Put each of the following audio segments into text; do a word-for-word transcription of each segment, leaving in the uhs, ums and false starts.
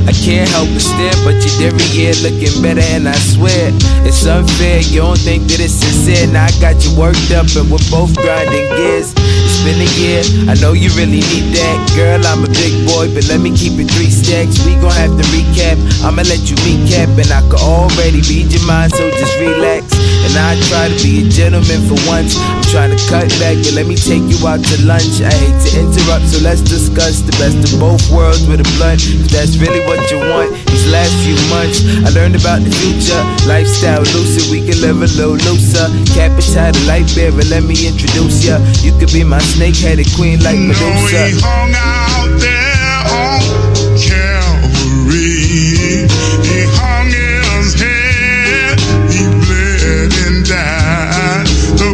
I can't help but stare, but you're every year looking better, and I swear it's unfair. You don't think that it's sincere. Now I got you worked up and we're both grinding gears. It's been a year, I know you really need that. Girl, I'm a big boy, but let me keep it three stacks. We gon' have to recap, I'ma let you recap, and I could already read your mind, so just relax. And I try to be a gentleman for once. I'm trying to cut back, but let me take you out to lunch. I hate to interrupt, so let's discuss the best of both worlds with a blunt. If that's really what you want, these last few months I learned about the future, lifestyle lucid, we can live a little looser. Capita, the light bearer, let me introduce ya. You could be my snake-headed queen like you know Medusa. He hung out there on Calvary. He hung his head, he bled and died. The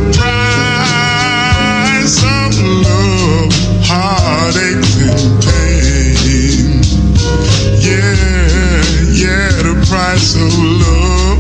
price of love, heartaches and pain. Yeah, yeah, the price of love.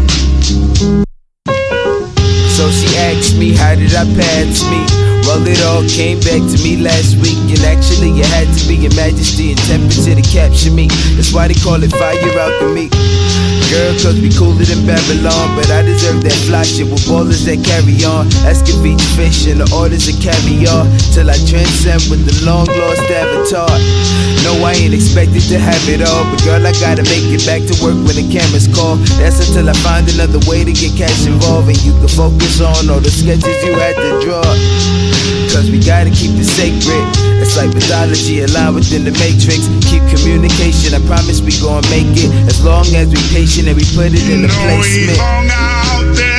So she asked me, how did I pass me? Well, it all came back to me last week, and actually it had to be your majesty and temperature to capture me. That's why they call it fire alchemy. Girl, cause we cooler than Babylon, but I deserve that fly shit with ballers that carry on. Escovitch fish and the orders of caviar, till I transcend with the long lost avatar. No, I ain't expected to have it all, but girl, I gotta make it back to work when the cameras call. That's until I find another way to get cash involved, and you can focus on all the sketches you had to draw. Cause we gotta keep it sacred. It's like mythology aligned within the matrix. Keep communication, I promise we gon' make it. As long as we patient and we put it in the placement. You know he hung out there